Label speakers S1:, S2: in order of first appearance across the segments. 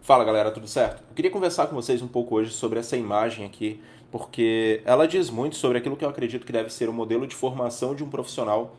S1: Fala galera, tudo certo? Eu queria conversar com vocês um pouco hoje sobre essa imagem aqui, porque ela diz muito sobre aquilo que eu acredito que deve ser o modelo de formação de um profissional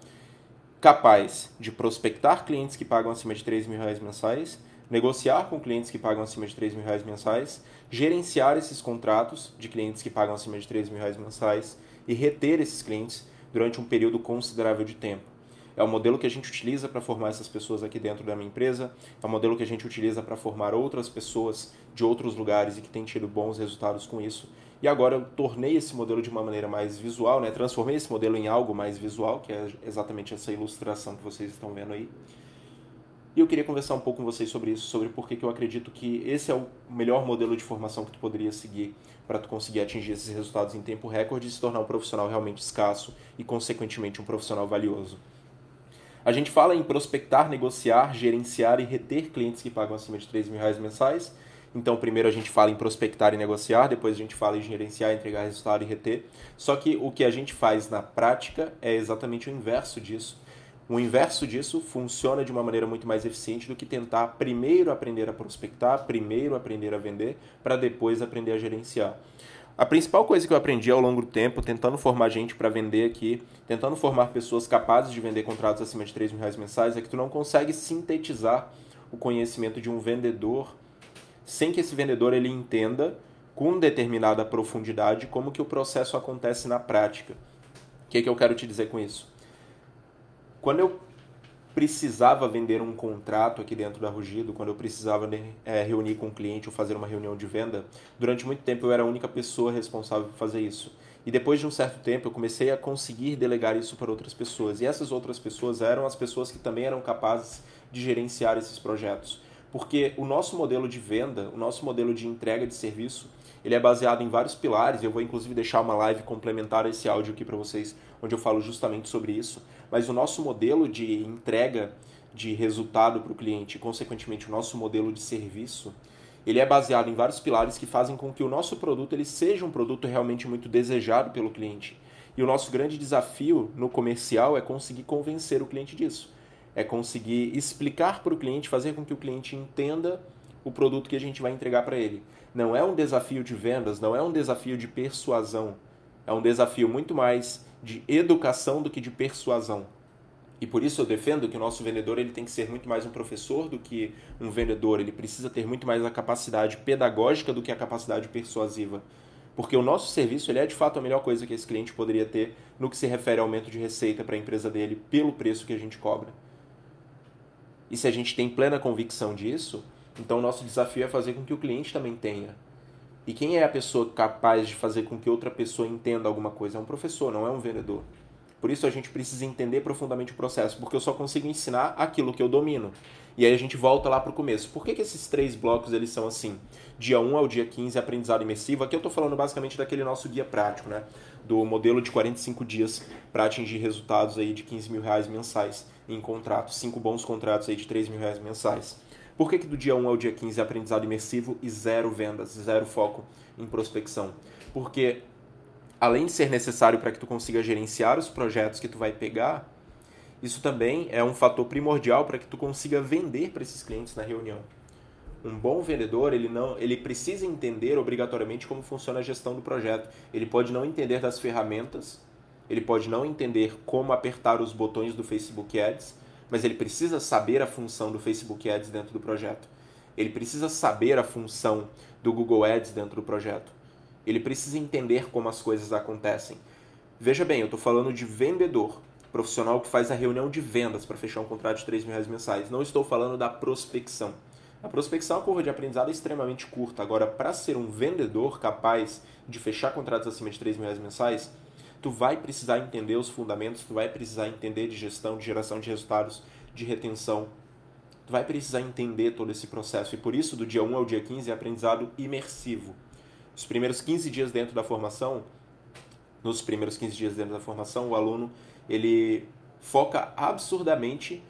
S1: capaz de prospectar clientes que pagam acima de R$ 3.000 mensais, negociar com clientes que pagam acima de R$ 3.000 mensais, gerenciar esses contratos de clientes que pagam acima de R$ 3.000 mensais e reter esses clientes durante um período considerável de tempo. É o modelo que a gente utiliza para formar essas pessoas aqui dentro da minha empresa, é o modelo que a gente utiliza para formar outras pessoas de outros lugares e que têm tido bons resultados com isso. E agora eu tornei esse modelo de uma maneira mais visual, né? Transformei esse modelo em algo mais visual, que é exatamente essa ilustração que vocês estão vendo aí. E eu queria conversar um pouco com vocês sobre isso, sobre por que eu acredito que esse é o melhor modelo de formação que tu poderia seguir para tu conseguir atingir esses resultados em tempo recorde e se tornar um profissional realmente escasso e, consequentemente, um profissional valioso. A gente fala em prospectar, negociar, gerenciar e reter clientes que pagam acima de R$ 3.000 mensais. Então, primeiro a gente fala em prospectar e negociar, depois a gente fala em gerenciar, entregar resultado e reter. Só que o que a gente faz na prática é exatamente o inverso disso. O inverso disso funciona de uma maneira muito mais eficiente do que tentar primeiro aprender a prospectar, primeiro aprender a vender, para depois aprender a gerenciar. A principal coisa que eu aprendi ao longo do tempo, tentando formar gente para vender aqui, tentando formar pessoas capazes de vender contratos acima de R$ 3.000 mensais, é que tu não consegue sintetizar o conhecimento de um vendedor sem que esse vendedor ele entenda com determinada profundidade como que o processo acontece na prática. O que eu quero te dizer com isso? Quando eu precisava vender um contrato aqui dentro da Rugido, quando eu precisava reunir com um cliente ou fazer uma reunião de venda, durante muito tempo eu era a única pessoa responsável por fazer isso. E depois de um certo tempo eu comecei a conseguir delegar isso para outras pessoas. E essas outras pessoas eram as pessoas que também eram capazes de gerenciar esses projetos. Porque o nosso modelo de venda, o nosso modelo de entrega de serviço, ele é baseado em vários pilares. Eu vou inclusive deixar uma live complementar a esse áudio aqui para vocês, onde eu falo justamente sobre isso. Mas o nosso modelo de entrega de resultado para o cliente e, consequentemente, o nosso modelo de serviço, ele é baseado em vários pilares que fazem com que o nosso produto ele seja um produto realmente muito desejado pelo cliente. E o nosso grande desafio no comercial é conseguir convencer o cliente disso. É conseguir explicar para o cliente, fazer com que o cliente entenda o produto que a gente vai entregar para ele. Não é um desafio de vendas, não é um desafio de persuasão. É um desafio muito mais de educação do que de persuasão. E por isso eu defendo que o nosso vendedor ele tem que ser muito mais um professor do que um vendedor. Ele precisa ter muito mais a capacidade pedagógica do que a capacidade persuasiva. Porque o nosso serviço ele é de fato a melhor coisa que esse cliente poderia ter no que se refere ao aumento de receita para a empresa dele pelo preço que a gente cobra. E se a gente tem plena convicção disso, então o nosso desafio é fazer com que o cliente também tenha. E quem é a pessoa capaz de fazer com que outra pessoa entenda alguma coisa? É um professor, não é um vendedor. Por isso a gente precisa entender profundamente o processo, porque eu só consigo ensinar aquilo que eu domino. E aí a gente volta lá para o começo. Por que esses três blocos eles são assim? Dia 1 ao dia 15, aprendizado imersivo. Aqui eu estou falando basicamente daquele nosso guia prático, né? Do modelo de 45 dias para atingir resultados aí de R$ 15.000 mensais em contratos. 5 bons contratos aí de R$ 3.000 mensais. Por que do dia 1 ao dia 15 é aprendizado imersivo e zero vendas, zero foco em prospecção? Porque além de ser necessário para que tu consiga gerenciar os projetos que tu vai pegar, isso também é um fator primordial para que tu consiga vender para esses clientes na reunião. Um bom vendedor, ele precisa entender obrigatoriamente como funciona a gestão do projeto. Ele pode não entender das ferramentas, ele pode não entender como apertar os botões do Facebook Ads, mas ele precisa saber a função do Facebook Ads dentro do projeto. Ele precisa saber a função do Google Ads dentro do projeto. Ele precisa entender como as coisas acontecem. Veja bem, eu estou falando de vendedor, profissional que faz a reunião de vendas para fechar um contrato de R$ 3.000 mensais. Não estou falando da prospecção. A prospecção, a curva de aprendizado é extremamente curta. Agora, para ser um vendedor capaz de fechar contratos acima de R$ 3.000 mensais, tu vai precisar entender os fundamentos, tu vai precisar entender de gestão, de geração de resultados, de retenção. Tu vai precisar entender todo esse processo. E por isso, do dia 1 ao dia 15 é aprendizado imersivo. Os primeiros 15 dias dentro da formação, nos primeiros 15 dias dentro da formação, o aluno ele foca absurdamente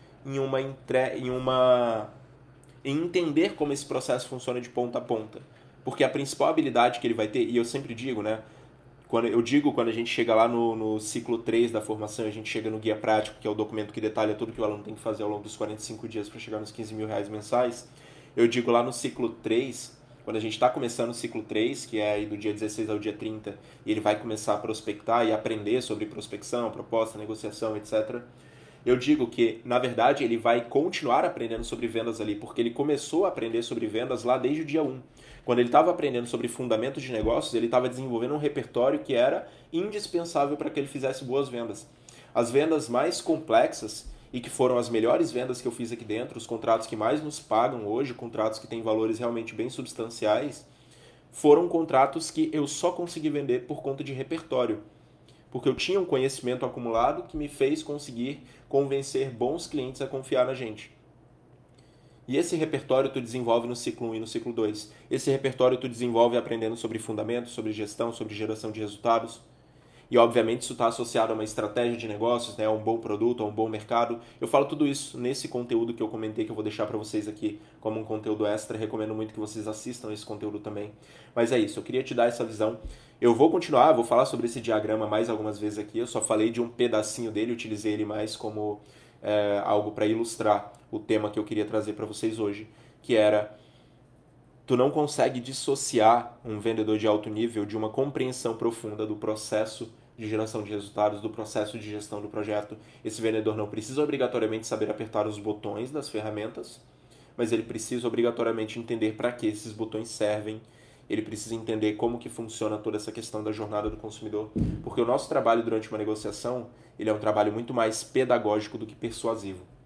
S1: em entender como esse processo funciona de ponta a ponta. Porque a principal habilidade que ele vai ter, e eu sempre digo, né? Quando a gente chega lá no ciclo 3 da formação, a gente chega no guia prático, que é o documento que detalha tudo que o aluno tem que fazer ao longo dos 45 dias para chegar nos R$ 15.000 mensais, Eu digo lá no ciclo 3, quando a gente está começando o ciclo 3, que é aí do dia 16 ao dia 30, e ele vai começar a prospectar e aprender sobre prospecção, proposta, negociação, etc. Eu digo que, na verdade, ele vai continuar aprendendo sobre vendas ali, porque ele começou a aprender sobre vendas lá desde o dia 1. Quando ele estava aprendendo sobre fundamentos de negócios, ele estava desenvolvendo um repertório que era indispensável para que ele fizesse boas vendas. As vendas mais complexas e que foram as melhores vendas que eu fiz aqui dentro, os contratos que mais nos pagam hoje, contratos que têm valores realmente bem substanciais, foram contratos que eu só consegui vender por conta de repertório. Porque eu tinha um conhecimento acumulado que me fez conseguir convencer bons clientes a confiar na gente. E esse repertório tu desenvolve no ciclo 1 e no ciclo 2. Esse repertório tu desenvolve aprendendo sobre fundamentos, sobre gestão, sobre geração de resultados. E obviamente isso está associado a uma estratégia de negócios, né, a um bom produto, a um bom mercado. Eu falo tudo isso nesse conteúdo que eu comentei, que eu vou deixar para vocês aqui como um conteúdo extra. Recomendo muito que vocês assistam esse conteúdo também. Mas é isso, eu queria te dar essa visão. Eu vou continuar, vou falar sobre esse diagrama mais algumas vezes aqui. Eu só falei de um pedacinho dele, utilizei ele mais como algo para ilustrar o tema que eu queria trazer para vocês hoje, que era: tu não consegue dissociar um vendedor de alto nível de uma compreensão profunda do processo de geração de resultados, do processo de gestão do projeto. Esse vendedor não precisa obrigatoriamente saber apertar os botões das ferramentas, mas ele precisa obrigatoriamente entender para que esses botões servem. Ele precisa entender como que funciona toda essa questão da jornada do consumidor, porque o nosso trabalho durante uma negociação, ele é um trabalho muito mais pedagógico do que persuasivo.